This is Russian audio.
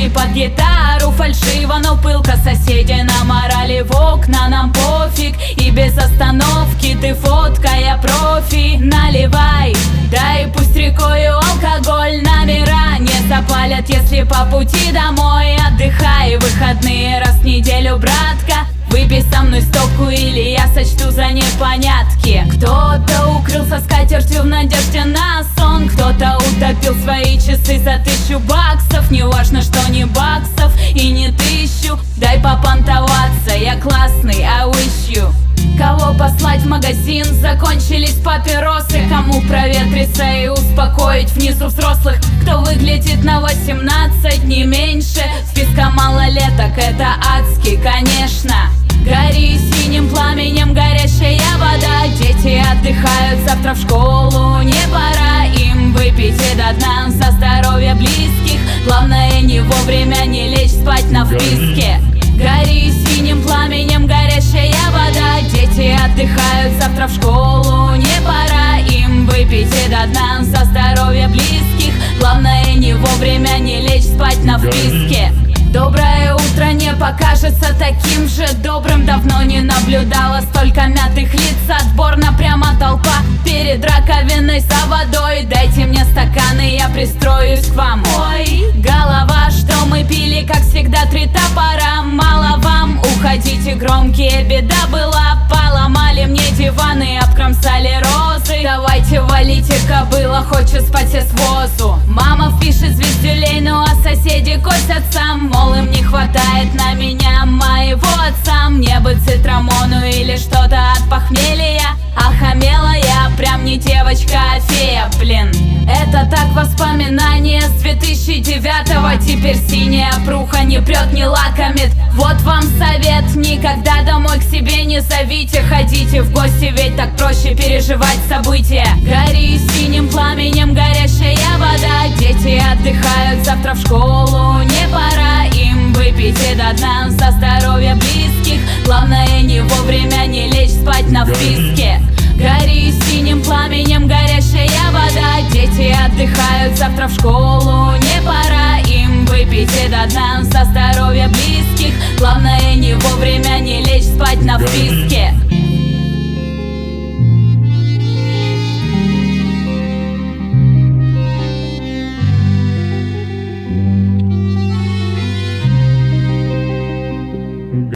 под гитару фальшиво, но пылко. Соседи наморали в окна, нам пофиг. И без остановки ты фотка, я профи. Наливай, дай пусть рекою алкоголь. Номера не запалят, если по пути домой. Отдыхай, выходные раз в неделю, братка. Выпей со мной стопку, или я сочту за непонятки. Кто-то укрылся скатертью в надежде на сон. Кто-то утопил свои часы за 1000 баксов. Не важно, что не баксов и не 1000. Дай попонтоваться, я классный, I wish you. Кого послать в магазин? Закончились папиросы. Кому проветриться и успокоить внизу взрослых? Кто выглядит на 18, не меньше? Списка малолеток, это адски, конечно. Гори синим пламенем горящая вода. Дети отдыхают, завтра в школу не пора им. Выпейте до дна за здоровье близких. Главное не вовремя не лечь спать на вписке. Гори синим пламенем горящая вода. Дети отдыхают, завтра в школу не пора им. Выпейте до дна за здоровье близких. Главное не вовремя не лечь спать на вписке. Доброе утро не покажется таким же добрым. Давно не наблюдала столько мятых лиц. Отборно прямо толпа перед раковиной за водой. Дайте мне стаканы, я пристроюсь к вам. Ой, голова, что мы пили, как всегда, 3 топора. Мало вам, уходите громкие, беда была. Поломали мне диваны, обкромсали розы. Давайте валите, кобыла хочет спать с возу. Мама впишет звездюлей, ну а соседи косятся. Мол, им не хватает на меня моего отца. Мне бы цитрамону или что-то от похмелья. Охамела я, прям не девочка, а фея, блин. Это так воспоминания с 2009-го. Теперь синяя пруха не прет, не лакомит. Вот вам совет, никогда домой к себе не зовите. Ходите в гости, ведь так проще переживать события. Гори синим пламенем горящая вода. Дети отдыхают, завтра в школу не пора им. Выпейте до дна за здоровье близких. Главное не вовремя не лечь спать на вписке. Гори синим пламенем горящая вода. Дети отдыхают, завтра в школу не пора им. Выпейте до дна за здоровье близких. Главное не вовремя не лечь спать на вписке.